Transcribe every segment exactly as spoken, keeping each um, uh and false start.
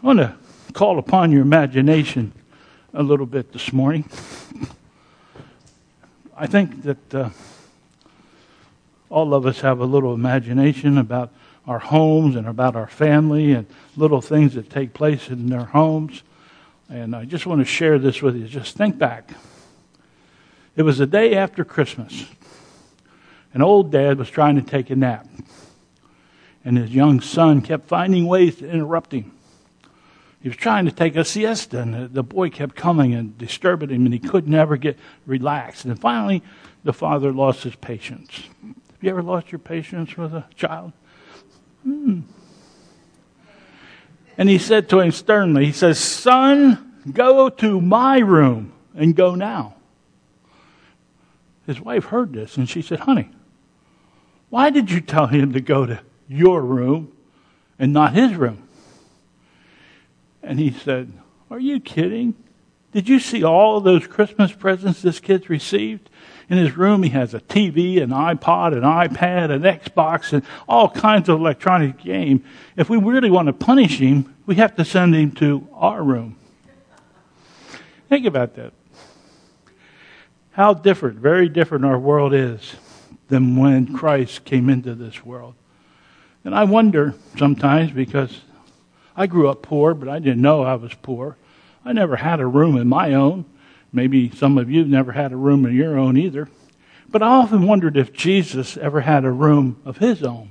I want to call upon your imagination a little bit this morning. I think that uh, all of us have a little imagination about our homes and about our family and little things that take place in their homes. And I just want to share this with you. Just think back. It was the day after Christmas. An old dad was trying to take a nap. And his young son kept finding ways to interrupt him. He was trying to take a siesta, and the boy kept coming and disturbing him, and he could never get relaxed. And finally, the father lost his patience. Have you ever lost your patience with a child? Hmm. And he said to him sternly, he says, "Son, go to my room and go now." His wife heard this, and she said, "Honey, why did you tell him to go to your room and not his room?" And he said, "Are you kidding? Did you see all of those Christmas presents this kid's received? In his room, he has a T V, an iPod, an iPad, an Xbox, and all kinds of electronic game. If we really want to punish him, we have to send him to our room." Think about that. How different, very different our world is than when Christ came into this world. And I wonder sometimes, because I grew up poor, but I didn't know I was poor. I never had a room in my own. Maybe some of you never had a room in your own either. But I often wondered if Jesus ever had a room of his own.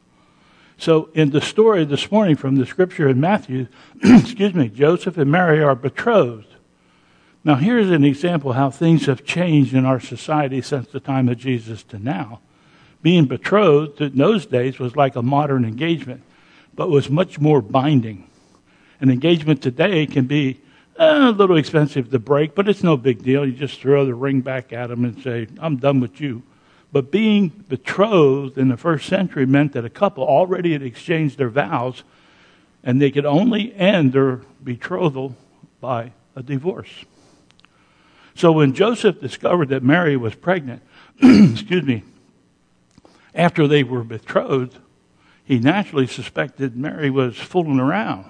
So in the story this morning from the scripture in Matthew, excuse me, Joseph and Mary are betrothed. Now here's an example how things have changed in our society since the time of Jesus to now. Being betrothed in those days was like a modern engagement, but was much more binding. An engagement today can be uh, a little expensive to break, but it's no big deal. You just throw the ring back at them and say, "I'm done with you." But being betrothed in the first century meant that a couple already had exchanged their vows, and they could only end their betrothal by a divorce. So when Joseph discovered that Mary was pregnant, excuse me, after they were betrothed, he naturally suspected Mary was fooling around.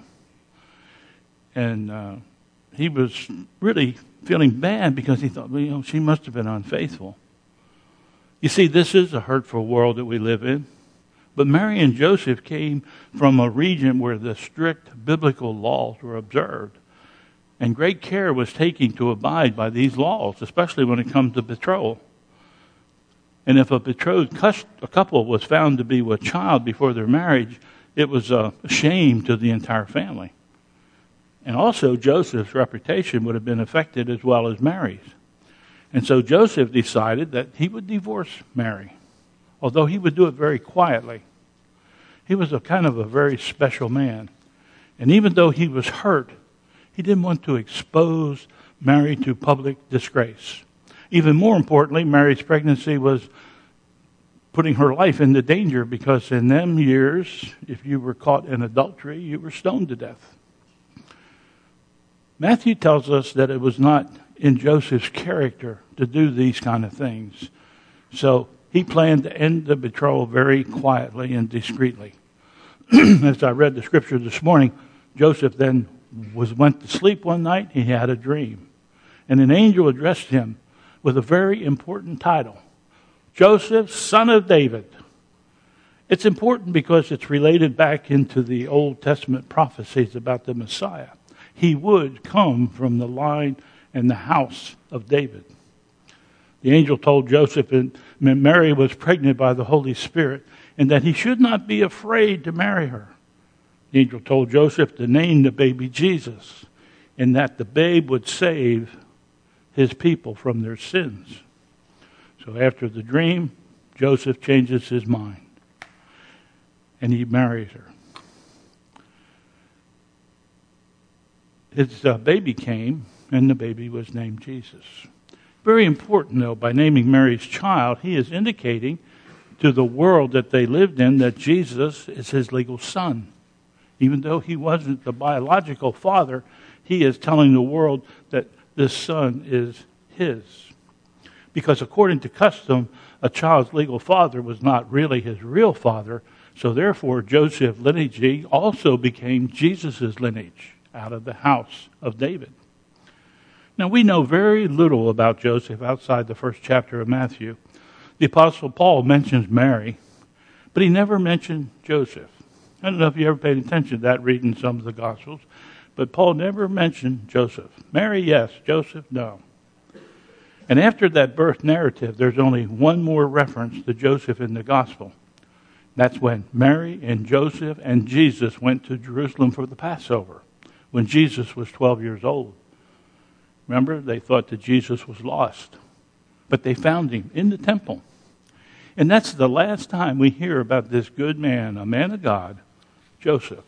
And uh, he was really feeling bad because he thought, well, you know, she must have been unfaithful. You see, this is a hurtful world that we live in. But Mary and Joseph came from a region where the strict biblical laws were observed. And great care was taken to abide by these laws, especially when it comes to betrothal. And if a betrothed couple was found to be with child before their marriage, it was a shame to the entire family. And also Joseph's reputation would have been affected as well as Mary's. And so Joseph decided that he would divorce Mary, although he would do it very quietly. He was a kind of a very special man. And even though he was hurt, he didn't want to expose Mary to public disgrace. Even more importantly, Mary's pregnancy was putting her life into danger because in them years, if you were caught in adultery, you were stoned to death. Matthew tells us that it was not in Joseph's character to do these kind of things. So he planned to end the betrothal very quietly and discreetly. As I read the scripture this morning, Joseph then was went to sleep one night. He had a dream. And an angel addressed him with a very important title, Joseph, son of David. It's important because it's related back into the Old Testament prophecies about the Messiah. He would come from the line and the house of David. The angel told Joseph that Mary was pregnant by the Holy Spirit and that he should not be afraid to marry her. The angel told Joseph to name the baby Jesus and that the babe would save his people from their sins. So after the dream, Joseph changes his mind and he marries her. His uh, baby came and the baby was named Jesus. Very important though, by naming Mary's child, he is indicating to the world that they lived in that Jesus is his legal son. Even though he wasn't the biological father, he is telling the world that this son is his. Because according to custom, a child's legal father was not really his real father, So therefore, Joseph's lineage also became Jesus' lineage out of the house of David. Now, we know very little about Joseph outside the first chapter of Matthew. The Apostle Paul mentions Mary, but he never mentioned Joseph. I don't know if you ever paid attention to that reading some of the Gospels, but Paul never mentioned Joseph. Mary, yes. Joseph, no. And after that birth narrative, there's only one more reference to Joseph in the Gospel. That's when Mary and Joseph and Jesus went to Jerusalem for the Passover, when Jesus was twelve years old. Remember, they thought that Jesus was lost, but they found him in the temple. And that's the last time we hear about this good man, a man of God, Joseph.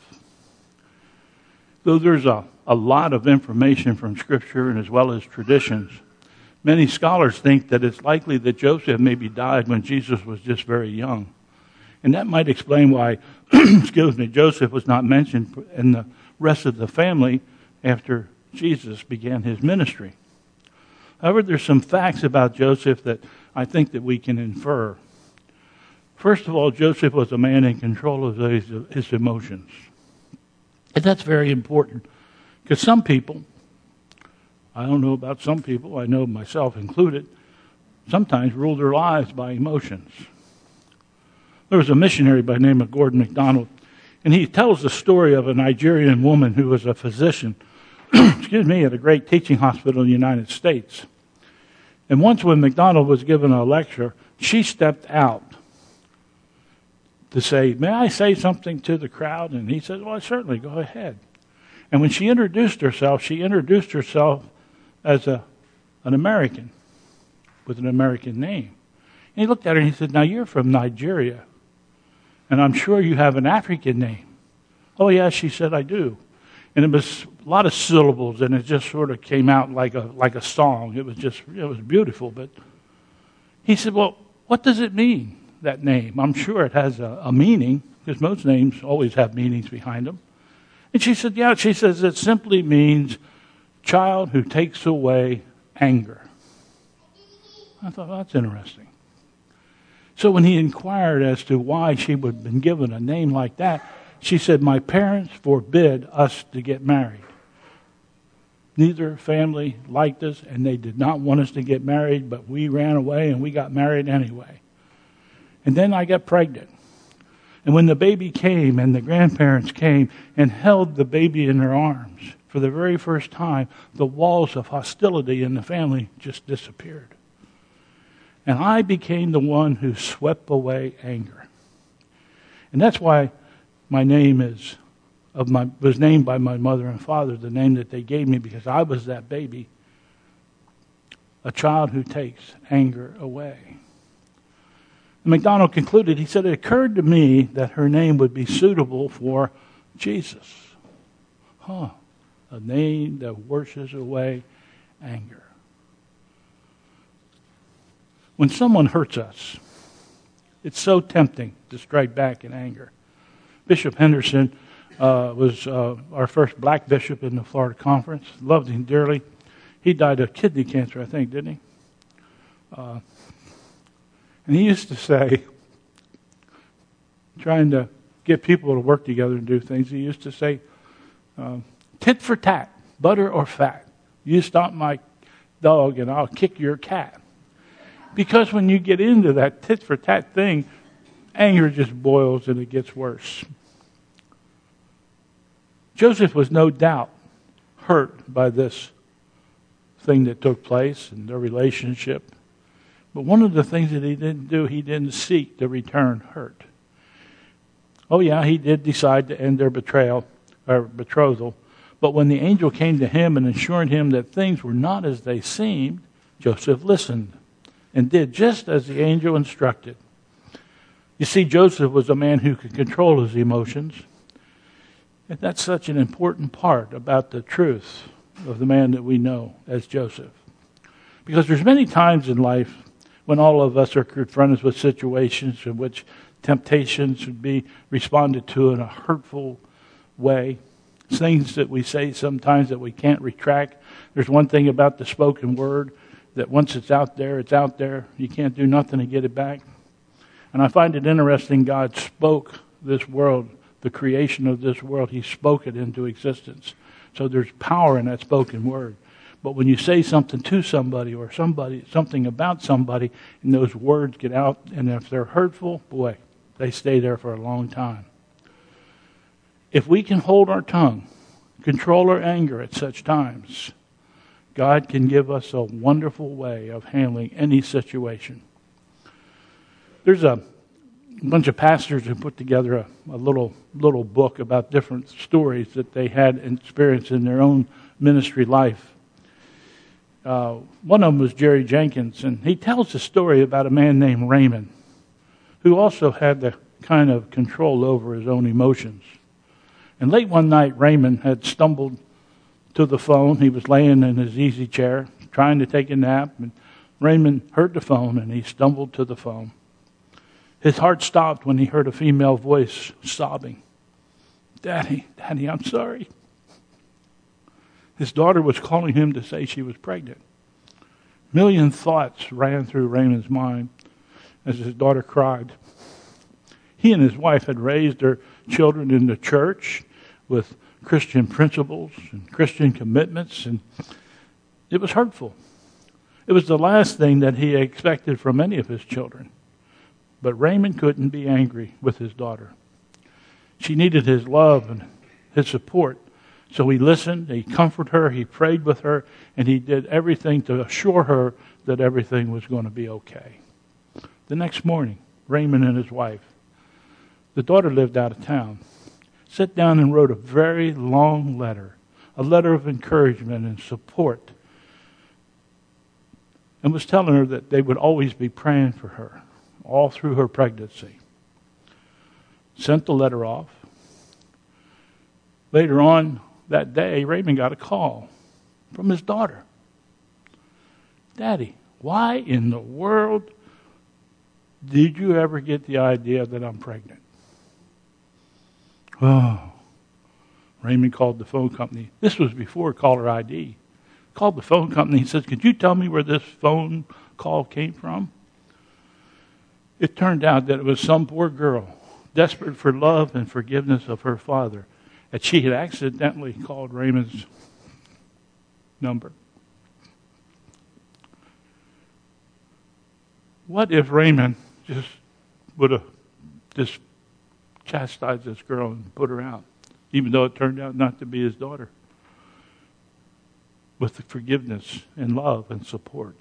Though there's a, a lot of information from Scripture and as well as traditions, many scholars think that it's likely that Joseph maybe died when Jesus was just very young. And that might explain why, excuse me, Joseph was not mentioned in the rest of the family after Jesus began his ministry. However, there's some facts about Joseph that I think that we can infer. First of all, Joseph was a man in control of his, his emotions. And that's very important, because some people, I don't know about some people, I know myself included, sometimes rule their lives by emotions. There was a missionary by the name of Gordon MacDonald, and he tells the story of a Nigerian woman who was a physician, excuse me, at a great teaching hospital in the United States. And once when MacDonald was given a lecture, she stepped out to say, "May I say something to the crowd?" And he said, "Well, certainly, go ahead." And when she introduced herself, she introduced herself as a an American, with an American name. And he looked at her and he said, "Now, you're from Nigeria, and I'm sure you have an African name." "Oh, yeah," she said, "I do." And it was a lot of syllables, and it just sort of came out like a like a song. It was just, it was beautiful. But he said, "Well, what does it mean, that name? I'm sure it has a, a meaning, because most names always have meanings behind them." And she said, "Yeah," she says, "it simply means child who takes away anger." I thought, well, that's interesting. So when he inquired as to why she would have been given a name like that, she said, "My parents forbid us to get married. Neither family liked us, and they did not want us to get married, but we ran away and we got married anyway. And then I got pregnant. And when the baby came and the grandparents came and held the baby in their arms, for the very first time, the walls of hostility in the family just disappeared. And I became the one who swept away anger." And that's why my name is of my was named by my mother and father, the name that they gave me, because I was that baby, a child who takes anger away. And MacDonald concluded, he said, "It occurred to me that her name would be suitable for Jesus." Huh. A name that washes away anger. When someone hurts us, it's so tempting to strike back in anger. Bishop Henderson uh, was uh, our first black bishop in the Florida Conference. Loved him dearly. He died of kidney cancer, I think, didn't he? Uh, and he used to say, trying to get people to work together and do things, he used to say, uh, tit for tat, butter or fat. You stomp my dog and I'll kick your cat. Because when you get into that tit for tat thing, anger just boils and it gets worse. Joseph was no doubt hurt by this thing that took place in their relationship. But one of the things that he didn't do, he didn't seek to return hurt. Oh yeah, he did decide to end their betrayal or betrothal. But when the angel came to him and assured him that things were not as they seemed, Joseph listened and did just as the angel instructed. You see, Joseph was a man who could control his emotions. And that's such an important part about the truth of the man that we know as Joseph. Because there's many times in life when all of us are confronted with situations in which temptations would be responded to in a hurtful way. Things that we say sometimes that we can't retract. There's one thing about the spoken word, that once it's out there, it's out there. You can't do nothing to get it back. And I find it interesting, God spoke this world, the creation of this world, he spoke it into existence. So there's power in that spoken word. But when you say something to somebody or somebody something about somebody, and those words get out, and if they're hurtful, boy, they stay there for a long time. If we can hold our tongue, control our anger at such times, God can give us a wonderful way of handling any situation. There's a bunch of pastors who put together a, a little little book about different stories that they had experienced in their own ministry life. Uh, one of them was Jerry Jenkins, and he tells a story about a man named Raymond, who also had the kind of control over his own emotions. And late one night, Raymond had stumbled to the phone. He was laying in his easy chair, trying to take a nap, and Raymond heard the phone, and he stumbled to the phone. His heart stopped when he heard a female voice sobbing. "Daddy, Daddy, I'm sorry." His daughter was calling him to say she was pregnant. A million thoughts ran through Raymond's mind as his daughter cried. He and his wife had raised their children in the church with Christian principles and Christian commitments, and it was hurtful. It was the last thing that he expected from any of his children. But Raymond couldn't be angry with his daughter. She needed his love and his support. So he listened, he comforted her, he prayed with her, and he did everything to assure her that everything was going to be okay. The next morning, Raymond and his wife, the daughter lived out of town, sat down and wrote a very long letter, a letter of encouragement and support, and was telling her that they would always be praying for her all through her pregnancy. Sent the letter off. Later on that day, Raymond got a call from his daughter. "Daddy, why in the world did you ever get the idea that I'm pregnant?" Oh. Raymond called the phone company. This was before caller I D. Called the phone company. He says, "Could you tell me where this phone call came from?" It turned out that it was some poor girl, desperate for love and forgiveness of her father, that she had accidentally called Raymond's number. What if Raymond just would have just chastised this girl and put her out, even though it turned out not to be his daughter, with the forgiveness and love and support?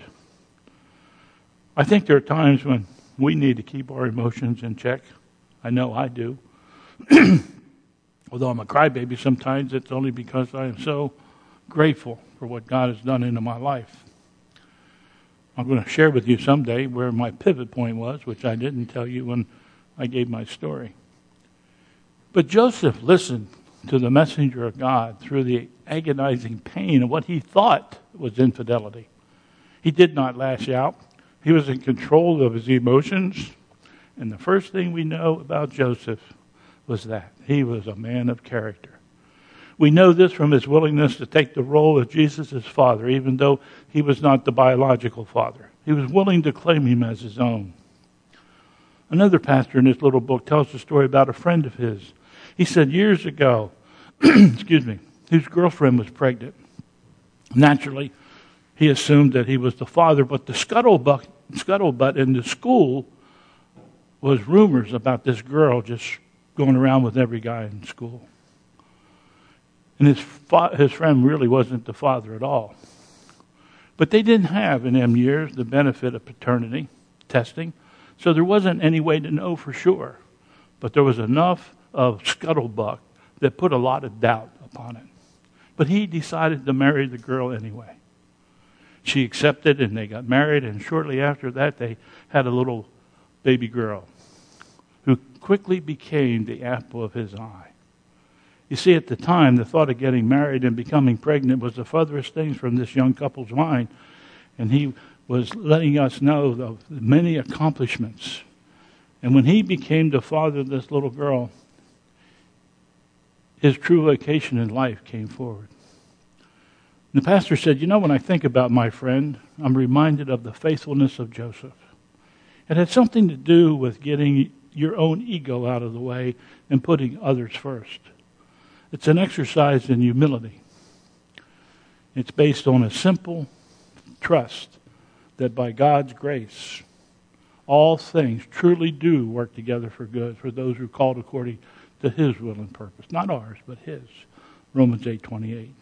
I think there are times when we need to keep our emotions in check. I know I do. Although I'm a crybaby sometimes, it's only because I am so grateful for what God has done into my life. I'm going to share with you someday where my pivot point was, which I didn't tell you when I gave my story. But Joseph listened to the messenger of God through the agonizing pain of what he thought was infidelity. He did not lash out. He was in control of his emotions. And the first thing we know about Joseph was that he was a man of character. We know this from his willingness to take the role of Jesus' father, even though he was not the biological father. He was willing to claim him as his own. Another pastor in this little book tells the story about a friend of his. He said years ago, excuse me, his girlfriend was pregnant. Naturally, he assumed that he was the father, but the scuttlebutt, scuttlebutt in the school was rumors about this girl just going around with every guy in school. And his fa- his friend really wasn't the father at all. But they didn't have in them years the benefit of paternity testing, so there wasn't any way to know for sure. But there was enough of scuttlebutt that put a lot of doubt upon it. But he decided to marry the girl anyway. She accepted, and they got married, and shortly after that they had a little baby girl who quickly became the apple of his eye. You see, at the time, the thought of getting married and becoming pregnant was the furthest things from this young couple's mind, and he was letting us know of many accomplishments. And when he became the father of this little girl, his true vocation in life came forward. And the pastor said, "You know, when I think about my friend, I'm reminded of the faithfulness of Joseph. It had something to do with getting your own ego out of the way and putting others first. It's an exercise in humility. It's based on a simple trust that by God's grace, all things truly do work together for good for those who are called according to His will and purpose. Not ours, but His. Romans eight twenty-eight.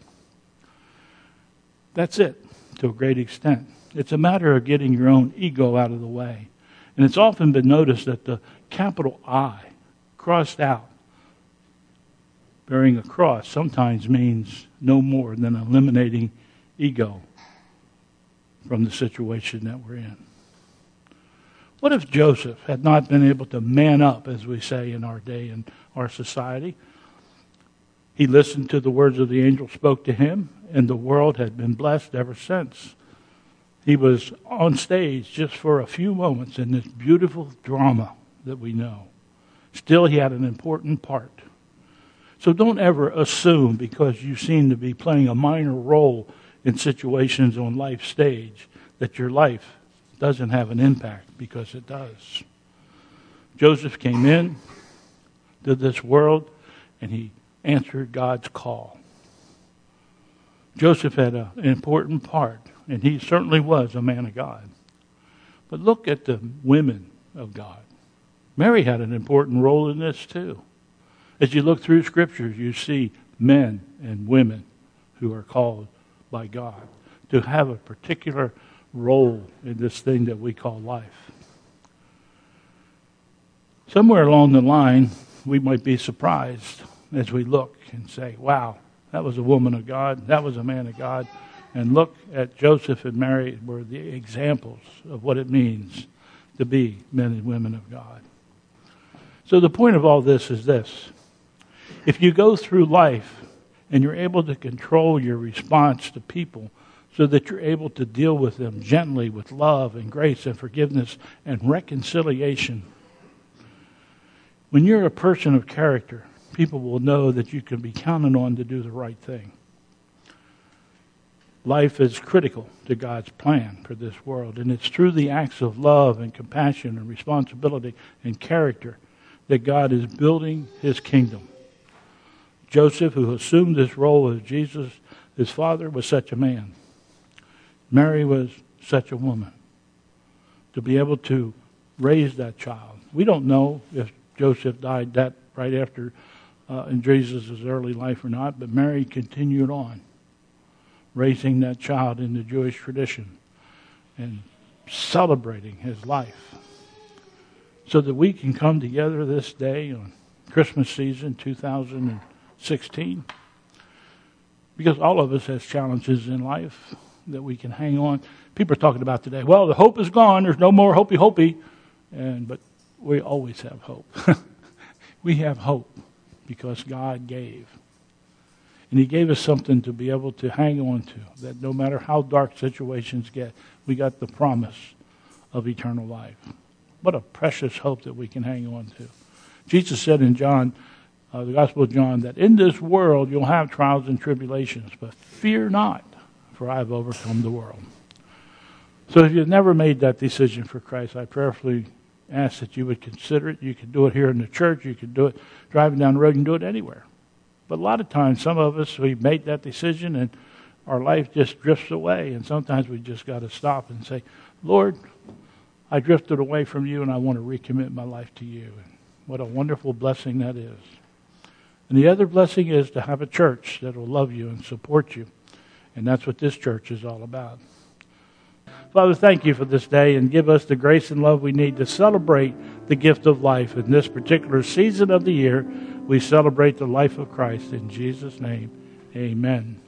That's it, to a great extent. It's a matter of getting your own ego out of the way. And it's often been noticed that the capital I, crossed out, bearing a cross, sometimes means no more than eliminating ego from the situation that we're in. What if Joseph had not been able to man up, as we say in our day and our society? He listened to the words of the angel spoke to him, and the world had been blessed ever since. He was on stage just for a few moments in this beautiful drama that we know. Still, he had an important part. So don't ever assume because you seem to be playing a minor role in situations on life's stage that your life doesn't have an impact, because it does. Joseph came in to this world and he answered God's call. Joseph had a, an important part, and he certainly was a man of God. But look at the women of God. Mary had an important role in this too. As you look through scriptures, you see men and women who are called by God to have a particular role in this thing that we call life. Somewhere along the line, we might be surprised as we look and say, wow, that was a woman of God, that was a man of God. And look at Joseph and Mary were the examples of what it means to be men and women of God. So the point of all this is this. If you go through life and you're able to control your response to people so that you're able to deal with them gently with love and grace and forgiveness and reconciliation, when you're a person of character, people will know that you can be counted on to do the right thing. Life is critical to God's plan for this world, and it's through the acts of love and compassion and responsibility and character that God is building His kingdom. Joseph, who assumed this role as Jesus, his father, was such a man. Mary was such a woman. To be able to raise that child. We don't know if Joseph died that right after uh, in Jesus' early life or not, but Mary continued on, raising that child in the Jewish tradition and celebrating his life. So that we can come together this day on Christmas season two thousand sixteen, because all of us has challenges in life that we can hang on. People are talking about today, well, the hope is gone, there's no more hopey hopey, and but we always have hope. We have hope because God gave. And He gave us something to be able to hang on to, that no matter how dark situations get, we got the promise of eternal life. What a precious hope that we can hang on to. Jesus said in John, uh, the Gospel of John, that in this world you'll have trials and tribulations, but fear not, for I have overcome the world. So if you've never made that decision for Christ, I prayerfully ask that you would consider it. You can do it here in the church. You can do it driving down the road. You can do it anywhere. But a lot of times, some of us, we've made that decision and our life just drifts away. And sometimes we just got to stop and say, Lord, I drifted away from you and I want to recommit my life to you. And what a wonderful blessing that is. And the other blessing is to have a church that will love you and support you. And that's what this church is all about. Father, thank you for this day, and give us the grace and love we need to celebrate the gift of life. In this particular season of the year, we celebrate the life of Christ. In Jesus' name, amen.